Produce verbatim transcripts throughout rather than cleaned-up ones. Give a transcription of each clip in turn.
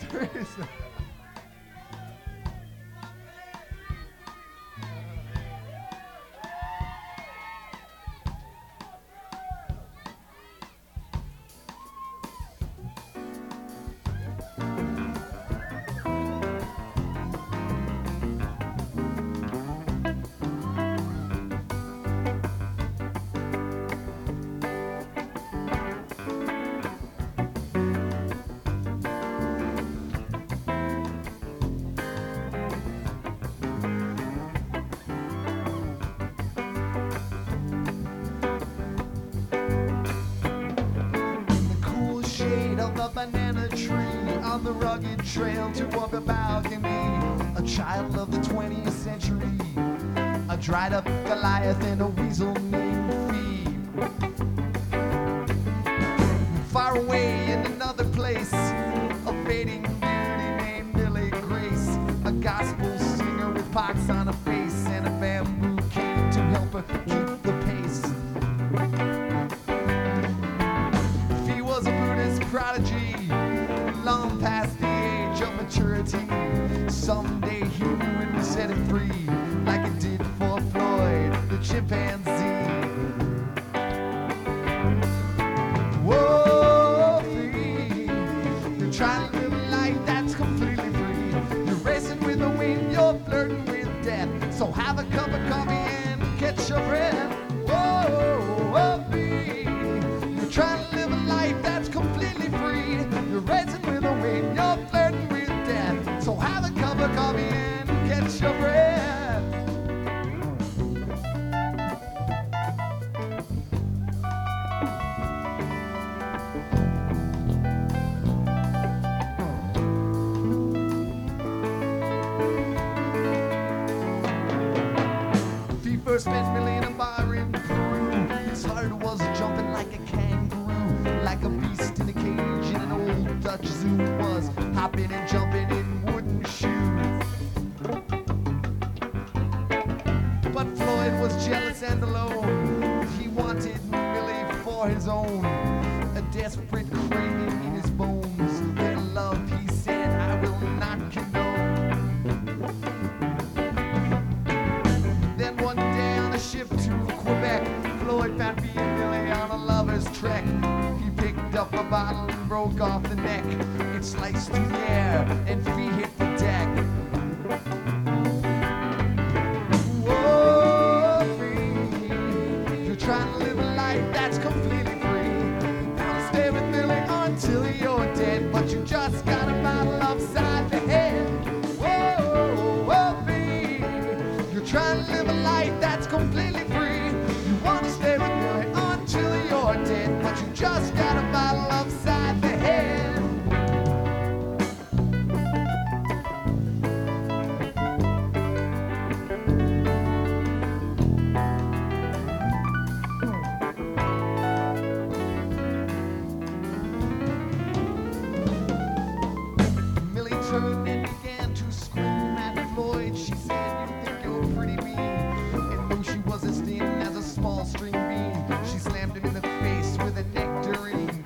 Teresa. A banana tree on the rugged trail to a balcony, a child of the twentieth century, a dried up Goliath and a weasel named Phoebe. Far away in another place, a fading beauty named Millie Grace, a gospel singer with pox on her face and a bamboo cane to help her keep the pace. He was a Buddhist prodigy, long past the age of maturity. Someday he would be set him free, like it did for Floyd, the chimpanzee. Whoa, free. You're trying to live a life that's completely free. You're racing with the wind, you're flirting with death. So have a cup of coffee and catch your breath. Whoa, whoa, free. You're trying to live a life that's completely free. You're racing with the wind, you're flirting with death. So have a cup of coffee and catch your breath. He first met Millie in a bar in Peru. His heart was jumping like a kangaroo, like a beast in a cage in an old Dutch zoo. Was hopping and jumping in wooden shoes. But Floyd was jealous and alone. He wanted Millie for his own, a desperate craving in his bones. Their love, he said, I will not condone. Then one day on a ship to Quebec, Floyd found me and Millie on a lover's trek. He picked up a bottle and broke off the neck. It sliced through the air and feet hit the deck. Whoa, free. You're trying to live a life that's completely free. You wanna stay with Millie until you're dead, but you just got a bottle upside the head. Whoa, whoa, free. You're trying to live a life that's completely free. You wanna stay with Millie until you're dead, but you just got a bottle upside the head. Millie turned and began to scream at Floyd. She said, you think you're pretty mean, and knew she was as thin as a small string bean. She slammed him in the face with a nectarine.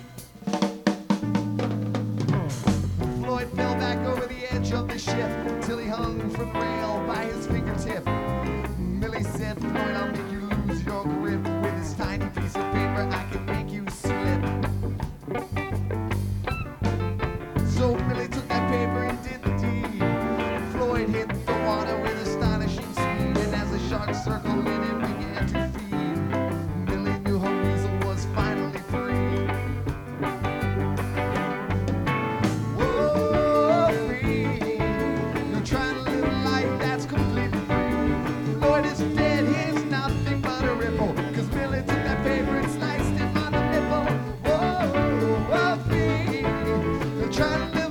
Floyd fell back over the edge of the ship till he hung from the rail by his fingertip. Millie said, Floyd, I'll make you lose your grip. With this tiny piece of paper, I can make you slip. So Millie took that paper and did the deed. Floyd hit the water with astonishing speed, and as the sharks circled in and began to feed, Millie knew her weasel was finally free. Whoa, free. You're trying to live a life that's completely free. Floyd is dead, he's nothing but a ripple, 'cause Millie took that paper and sliced him on the nipple. Whoa, whoa, free. You're trying to live